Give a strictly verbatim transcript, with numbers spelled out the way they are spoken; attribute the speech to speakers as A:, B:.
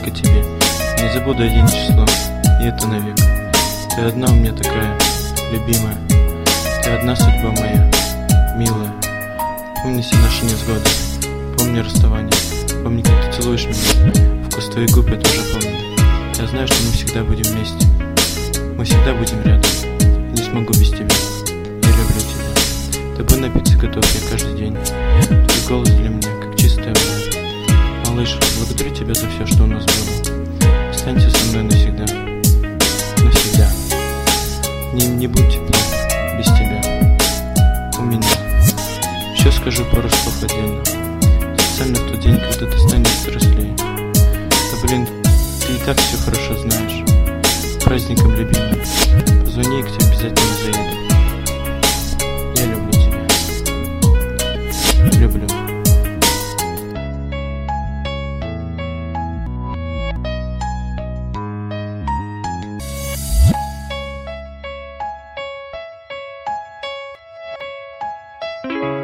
A: только тебе. Не забуду один число, и это навек. Ты одна у меня такая, любимая. Ты одна судьба моя, милая. Помни все наши несгоды, помни расставание. Помни, как ты целуешь меня, вкус твоих губ я тоже помню. Я знаю, что мы всегда будем вместе. Мы всегда будем рядом, не смогу без тебя. Я люблю тебя. Тобой напиться готов я каждый день. Твой голос для меня, как чистая вода. Малыш, благодарю тебя за все, что у нас было. Останься со мной навсегда. Навсегда. Не, не будь тепло без тебя. У меня. Еще скажу пару слов отдельно. Специально в тот день, когда ты станешь взрослее. Да блин, ты и так все хорошо знаешь. С праздником, любимый. Позвони, я к тебе обязательно заеду. Я люблю тебя. Люблю.
B: Thank you.